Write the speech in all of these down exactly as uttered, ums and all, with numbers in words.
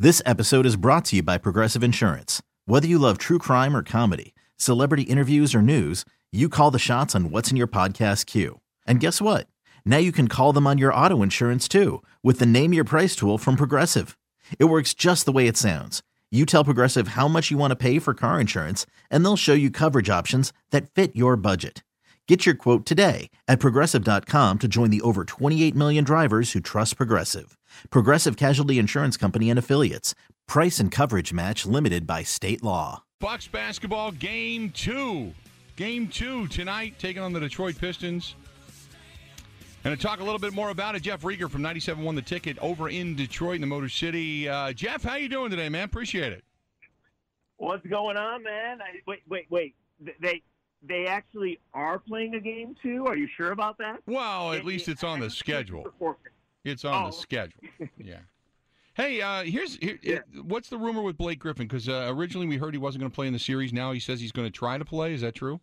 This episode is brought to you by Progressive Insurance. Whether you love true crime or comedy, celebrity interviews or news, you call the shots on what's in your podcast queue. And guess what? Now you can call them on your auto insurance too with the Name Your Price tool from Progressive. It works just the way it sounds. You tell Progressive how much you want to pay for car insurance, and they'll show you coverage options that fit your budget. Get your quote today at Progressive dot com to join the over twenty-eight million drivers who trust Progressive. Progressive Casualty Insurance Company and Affiliates. Price and coverage match limited by state law. Bucks basketball game two. Game two tonight, taking on the Detroit Pistons. And to talk a little bit more about it, Jeff Rieger from ninety-seven point one The Ticket over in Detroit in the Motor City. Uh, Jeff, how you doing today, man? Appreciate it. What's going on, man? I, wait, wait, wait. They they actually are playing a game two? Are you sure about that? Well, at least it's on the schedule. It's on oh. the schedule. Yeah. Hey, uh, here's here, yeah. what's the rumor with Blake Griffin? Because uh, originally we heard he wasn't going to play in the series. Now he says he's going to try to play. Is that true?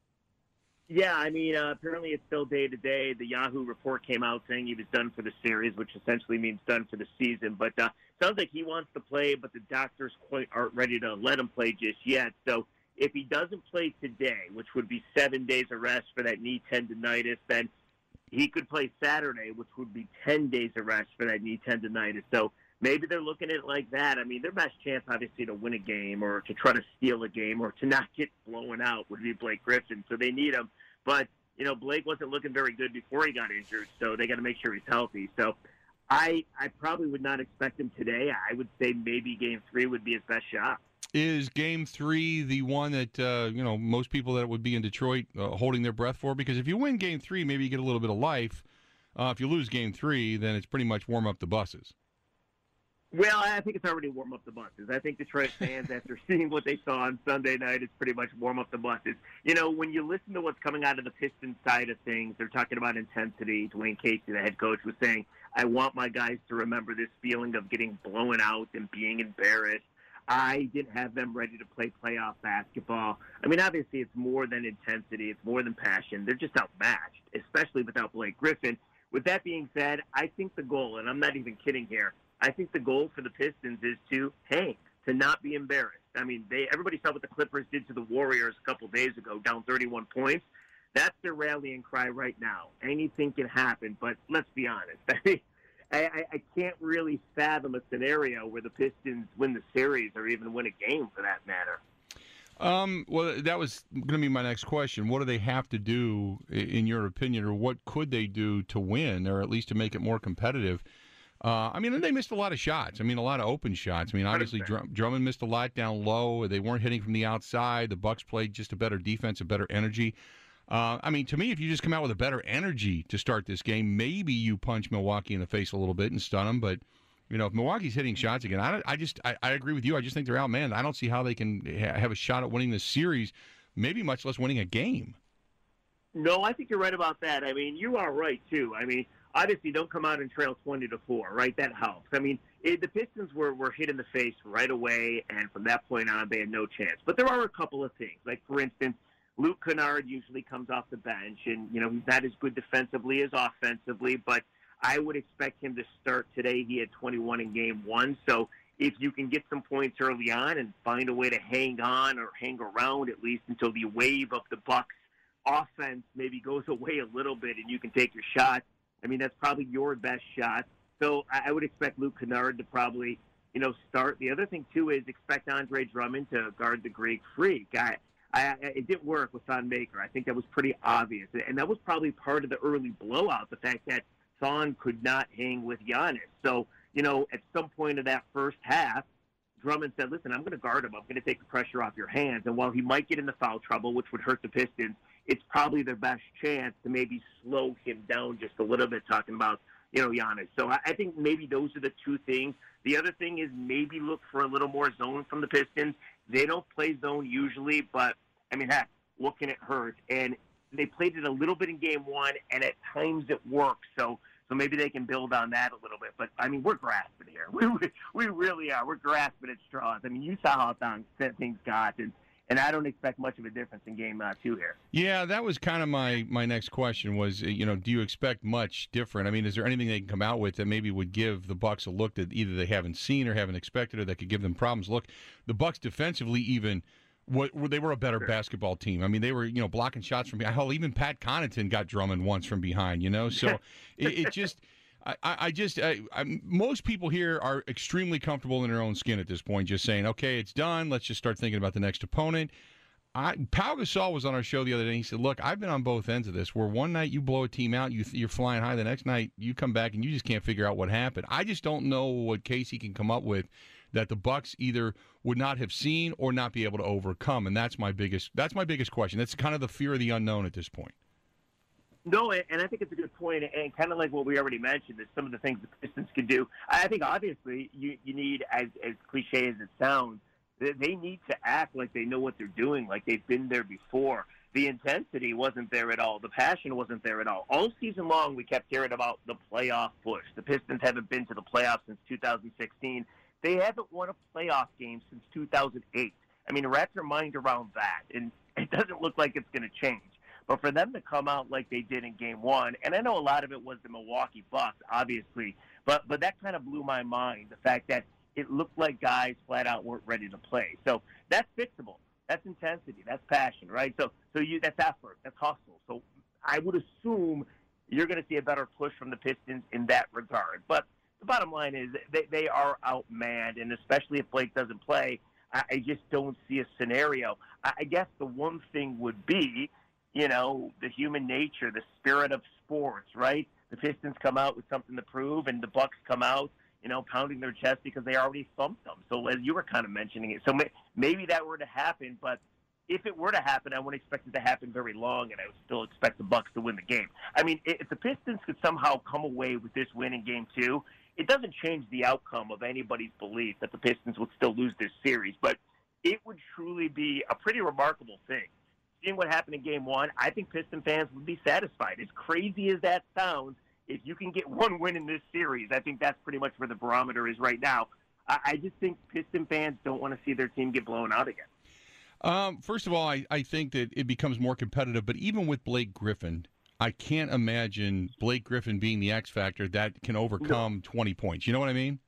Yeah, I mean, uh, apparently it's still day to day. The Yahoo report came out saying he was done for the series, which essentially means done for the season. But uh, sounds like he wants to play, but the doctors quite aren't ready to let him play just yet. So if he doesn't play today, which would be seven days of rest for that knee tendonitis, then he could play Saturday, which would be ten days of rest for that knee tendonitis. So maybe they're looking at it like that. I mean, their best chance, obviously, to win a game or to try to steal a game or to not get blown out would be Blake Griffin. So they need him. But, you know, Blake wasn't looking very good before he got injured, so they got to make sure he's healthy. So I I probably would not expect him today. I would say maybe game three would be his best shot. Is game three the one that, uh, you know, most people that would be in Detroit uh, holding their breath for? Because if you win game three, maybe you get a little bit of life. Uh, if you lose game three, then it's pretty much warm up the buses. Well, I think it's already warm up the buses. I think Detroit fans, after seeing what they saw on Sunday night, it's pretty much warm up the buses. You know, when you listen to what's coming out of the Pistons side of things, they're talking about intensity. Dwayne Casey, the head coach, was saying, I want my guys to remember this feeling of getting blown out and being embarrassed. I didn't have them ready to play playoff basketball. I mean, obviously, it's more than intensity. It's more than passion. They're just outmatched, especially without Blake Griffin. With that being said, I think the goal, and I'm not even kidding here, I think the goal for the Pistons is to hang, to not be embarrassed. I mean, they everybody saw what the Clippers did to the Warriors a couple days ago, down thirty-one points. That's their rallying cry right now. Anything can happen, but let's be honest. I mean, I, I can't really fathom a scenario where the Pistons win the series or even win a game for that matter. Um, well, that was going to be my next question. What do they have to do, in your opinion, or what could they do to win, or at least to make it more competitive? Uh, I mean, they missed a lot of shots. I mean, a lot of open shots. I mean, obviously, Drum- Drummond missed a lot down low. They weren't hitting from the outside. The Bucks played just a better defense, a better energy. Uh, I mean, to me, if you just come out with a better energy to start this game, maybe you punch Milwaukee in the face a little bit and stun them. But, you know, if Milwaukee's hitting shots again, I, I just I, I agree with you. I just think they're outmanned. I don't see how they can ha- have a shot at winning this series, maybe much less winning a game. No, I think you're right about that. I mean, you are right, too. I mean, obviously, don't come out and trail twenty to four, right? That helps. I mean, it, the Pistons were, were hit in the face right away, and from that point on, they had no chance. But there are a couple of things. Like, for instance, Luke Kennard usually comes off the bench, and, you know, he's not as good defensively as offensively, but I would expect him to start today. He had twenty-one in game one, so if you can get some points early on and find a way to hang on or hang around at least until the wave of the Bucks offense maybe goes away a little bit and you can take your shot, I mean, that's probably your best shot. So I would expect Luke Kennard to probably, you know, start. The other thing, too, is expect Andre Drummond to guard the Greek Freak. I, I, it didn't work with Thon Maker. I think that was pretty obvious. And that was probably part of the early blowout, the fact that Thon could not hang with Giannis. So, you know, at some point of that first half, Drummond said, listen, I'm going to guard him. I'm going to take the pressure off your hands. And while he might get into foul trouble, which would hurt the Pistons, it's probably their best chance to maybe slow him down just a little bit, talking about, you know, Giannis. So I, I think maybe those are the two things. The other thing is maybe look for a little more zone from the Pistons. They don't play zone usually, but, I mean, heck, what can it hurt? And they played it a little bit in game one, and at times it works. So so maybe they can build on that a little bit. But, I mean, we're grasping here. We we, we really are. We're grasping at straws. I mean, you saw how things got, and And I don't expect much of a difference in game uh, two here. Yeah, that was kind of my, my next question was, you know, do you expect much different? I mean, is there anything they can come out with that maybe would give the Bucs a look that either they haven't seen or haven't expected or that could give them problems? Look, the Bucs defensively even, what they were a better sure. basketball team. I mean, they were, you know, blocking shots from behind. Hell, even Pat Connaughton got Drummond once from behind, you know? So it, it just... I, I just, I, I, most people here are extremely comfortable in their own skin at this point, just saying, okay, it's done. Let's just start thinking about the next opponent. I, Pau Gasol was on our show the other day, and he said, look, I've been on both ends of this, where one night you blow a team out, you, you're flying high, the next night you come back and you just can't figure out what happened. I just don't know what Casey can come up with that the Bucs either would not have seen or not be able to overcome, and that's my biggest, that's my biggest question. That's kind of the fear of the unknown at this point. No, and I think it's a good point, and kind of like what we already mentioned, is some of the things the Pistons can do. I think obviously you, you need, as, as cliche as it sounds, they need to act like they know what they're doing, like they've been there before. The intensity wasn't there at all. The passion wasn't there at all. All season long we kept hearing about the playoff push. The Pistons haven't been to the playoffs since two thousand sixteen. They haven't won a playoff game since two thousand eight. I mean, wrap your mind around that, and it doesn't look like it's going to change. But for them to come out like they did in game one, and I know a lot of it was the Milwaukee Bucks, obviously, but but that kind of blew my mind, the fact that it looked like guys flat out weren't ready to play. So that's fixable. That's intensity. That's passion, right? So so you that's effort. That's hustle. So I would assume you're going to see a better push from the Pistons in that regard. But the bottom line is they, they are outmanned, and especially if Blake doesn't play, I, I just don't see a scenario. I, I guess the one thing would be, you know, the human nature, the spirit of sports, right? The Pistons come out with something to prove, and the Bucks come out, you know, pounding their chest because they already thumped them. So as you were kind of mentioning it, so may, maybe that were to happen, but if it were to happen, I wouldn't expect it to happen very long, and I would still expect the Bucks to win the game. I mean, if the Pistons could somehow come away with this win in game two, it doesn't change the outcome of anybody's belief that the Pistons would still lose this series, but it would truly be a pretty remarkable thing. Seeing what happened in game one, I think Piston fans would be satisfied. As crazy as that sounds, if you can get one win in this series, I think that's pretty much where the barometer is right now. I, I just think Piston fans don't want to see their team get blown out again. Um, first of all, I, I think that it becomes more competitive, but even with Blake Griffin, I can't imagine Blake Griffin being the X factor that can overcome no. twenty points. You know what I mean?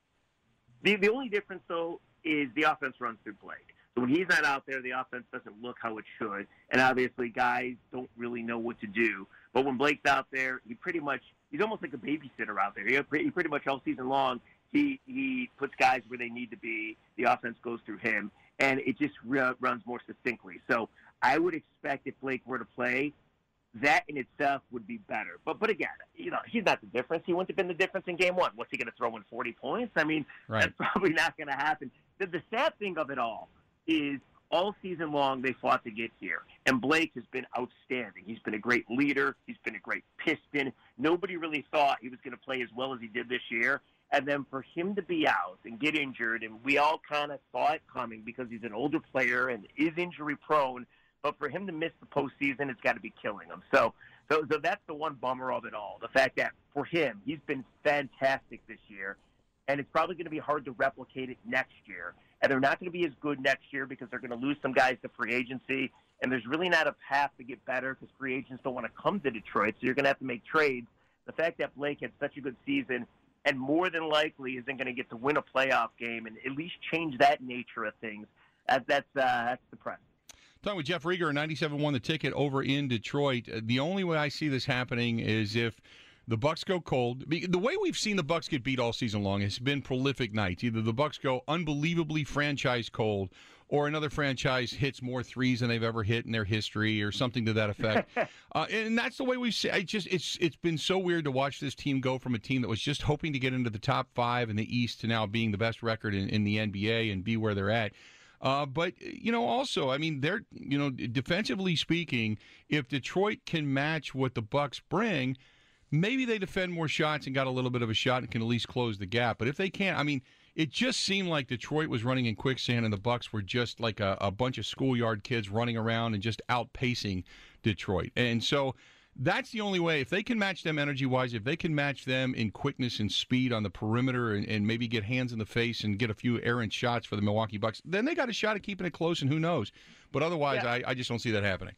The, the only difference, though, is the offense runs through Blake. So when he's not out there, the offense doesn't look how it should. And obviously guys don't really know what to do. But when Blake's out there, he pretty much, he's almost like a babysitter out there. He, he pretty much all season long, he, he puts guys where they need to be. The offense goes through him. And it just r- runs more succinctly. So I would expect if Blake were to play, that in itself would be better. But but again, you know, he's not the difference. He wouldn't have been the difference in game one. What's he going to throw in forty points? I mean, right. That's probably not going to happen. The, the sad thing of it all is all season long they fought to get here. And Blake has been outstanding. He's been a great leader. He's been a great Piston. Nobody really thought he was going to play as well as he did this year. And then for him to be out and get injured, and we all kind of saw it coming because he's an older player and is injury prone, but for him to miss the postseason, it's got to be killing him. So, so, so that's the one bummer of it all. The fact that for him, he's been fantastic this year, and it's probably going to be hard to replicate it next year. And they're not going to be as good next year because they're going to lose some guys to free agency, and there's really not a path to get better because free agents don't want to come to Detroit, so you're going to have to make trades. The fact that Blake had such a good season and more than likely isn't going to get to win a playoff game and at least change that nature of things, that, that's, uh, that's depressing. Talking with Jeff Rieger, ninety-seven won the ticket over in Detroit. The only way I see this happening is if the Bucks go cold. The way we've seen the Bucks get beat all season long has been prolific nights. Either the Bucks go unbelievably franchise cold, or another franchise hits more threes than they've ever hit in their history, or something to that effect. uh, and that's the way we've seen. I just it's it's been so weird to watch this team go from a team that was just hoping to get into the top five in the East to now being the best record in, in the N B A and be where they're at. Uh, but, you know, also, I mean, they're, you know, defensively speaking, if Detroit can match what the Bucks bring, maybe they defend more shots and got a little bit of a shot and can at least close the gap. But if they can't, I mean, it just seemed like Detroit was running in quicksand and the Bucks were just like a, a bunch of schoolyard kids running around and just outpacing Detroit. And so That's the only way. If they can match them energy-wise, if they can match them in quickness and speed on the perimeter and, and maybe get hands in the face and get a few errant shots for the Milwaukee Bucks, then they got a shot at keeping it close, and who knows. But otherwise, yeah. I, I just don't see that happening.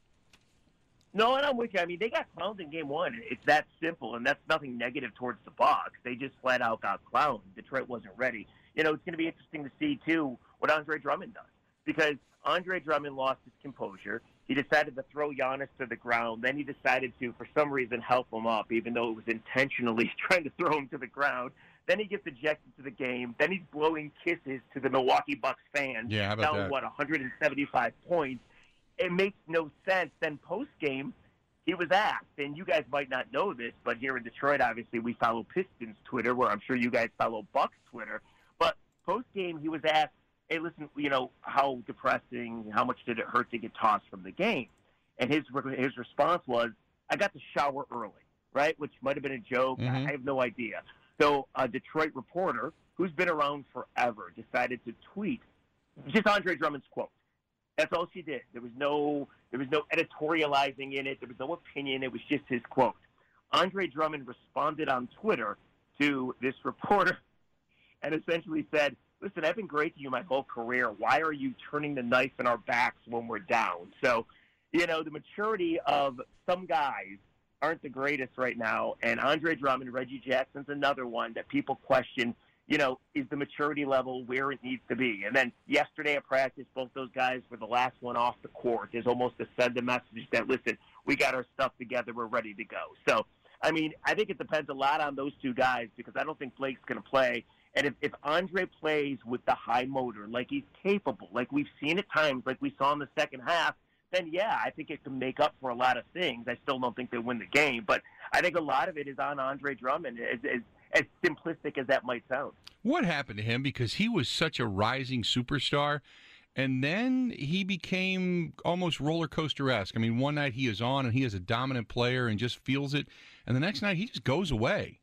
No, and I'm with you. I mean, they got clowned in game one. It's that simple, and that's nothing negative towards the Bucks. They just flat out got clowned. Detroit wasn't ready. You know, it's going to be interesting to see, too, what Andre Drummond does. Because Andre Drummond lost his composure. He decided to throw Giannis to the ground. Then he decided to, for some reason, help him up, even though it was intentionally trying to throw him to the ground. Then he gets ejected to the game. Then he's blowing kisses to the Milwaukee Bucks fans. Yeah, how about down, that? what, one hundred seventy-five points. It makes no sense. Then post-game, he was asked, and you guys might not know this, but here in Detroit, obviously, we follow Pistons Twitter, where I'm sure you guys follow Bucks Twitter. But post-game, he was asked, hey, listen, you know, how depressing, how much did it hurt to get tossed from the game? And his his response was, I got to shower early, right, which might have been a joke. Mm-hmm. I have no idea. So a Detroit reporter who's been around forever decided to tweet just Andre Drummond's quote. That's all she did. There was no there was no editorializing in it. There was no opinion. It was just his quote. Andre Drummond responded on Twitter to this reporter and essentially said, listen, I've been great to you my whole career. Why are you turning the knife in our backs when we're down? So, you know, the maturity of some guys aren't the greatest right now. And Andre Drummond, Reggie Jackson's another one that people question, you know, is the maturity level where it needs to be? And then yesterday at practice, both those guys were the last one off the court. Is almost to send a message that, listen, we got our stuff together. We're ready to go. So, I mean, I think it depends a lot on those two guys because I don't think Blake's going to play. And if, if Andre plays with the high motor, like he's capable, like we've seen at times, like we saw in the second half, then, yeah, I think it can make up for a lot of things. I still don't think they win the game. But I think a lot of it is on Andre Drummond, as, as, as simplistic as that might sound. What happened to him? Because he was such a rising superstar, and then he became almost roller coaster-esque. I mean, one night he is on, and he is a dominant player and just feels it, and the next night he just goes away.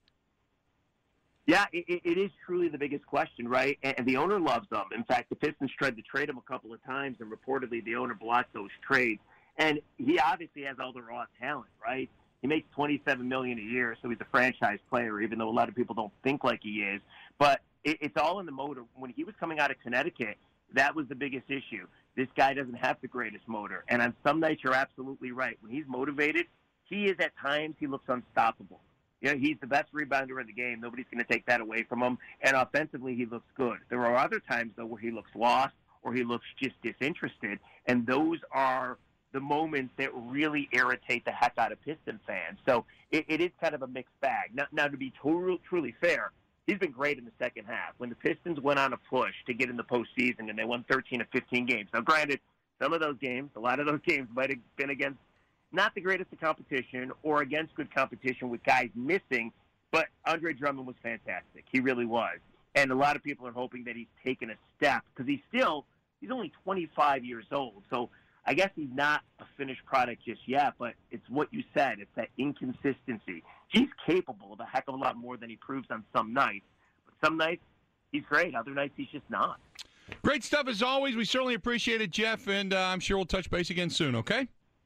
Yeah, it, it is truly the biggest question, right? And the owner loves him. In fact, the Pistons tried to trade him a couple of times, and reportedly the owner blocked those trades. And he obviously has all the raw talent, right? He makes twenty-seven million dollars a year, so he's a franchise player, even though a lot of people don't think like he is. But it, it's all in the motor. When he was coming out of Connecticut, that was the biggest issue. This guy doesn't have the greatest motor. And on some nights, you're absolutely right. When he's motivated, he is at times, he looks unstoppable. You know, he's the best rebounder in the game. Nobody's going to take that away from him. And offensively, he looks good. There are other times, though, where he looks lost or he looks just disinterested. And those are the moments that really irritate the heck out of Piston fans. So it, it is kind of a mixed bag. Now, now to be to- truly fair, he's been great in the second half. When the Pistons went on a push to get in the postseason and they won thirteen of fifteen games. Now, granted, some of those games, a lot of those games might have been against not the greatest of competition or against good competition with guys missing, but Andre Drummond was fantastic. He really was. And a lot of people are hoping that he's taken a step because he's still, he's only twenty-five years old. So I guess he's not a finished product just yet, but it's what you said. It's that inconsistency. He's capable of a heck of a lot more than he proves on some nights. But some nights he's great. Other nights he's just not. Great stuff as always. We certainly appreciate it, Jeff, and uh, I'm sure we'll touch base again soon, okay?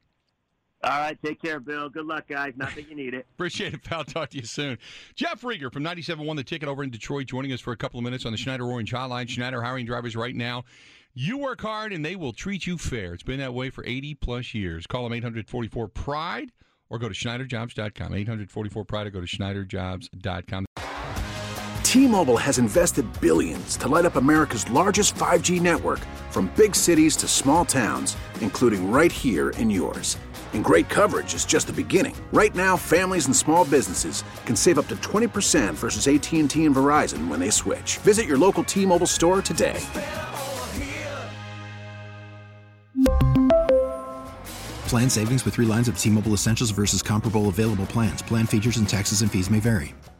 All right, take care, Bill. Good luck, guys. Not that you need it. Appreciate it, pal. Talk to you soon. Jeff Rieger from ninety-seven point one The Ticket over in Detroit, joining us for a couple of minutes on the Schneider Orange Hotline. Schneider hiring drivers right now. You work hard, and they will treat you fair. It's been that way for eighty-plus years. Call them eight hundred forty-four pride or go to Schneider Jobs dot com. eight hundred forty-four pride or go to Schneider Jobs dot com. T-Mobile has invested billions to light up America's largest five G network, from big cities to small towns, including right here in yours. And great coverage is just the beginning. Right now, families and small businesses can save up to twenty percent versus A T and T and Verizon when they switch. Visit your local T-Mobile store today. Plan savings with three lines of T-Mobile Essentials versus comparable available plans. Plan features and taxes and fees may vary.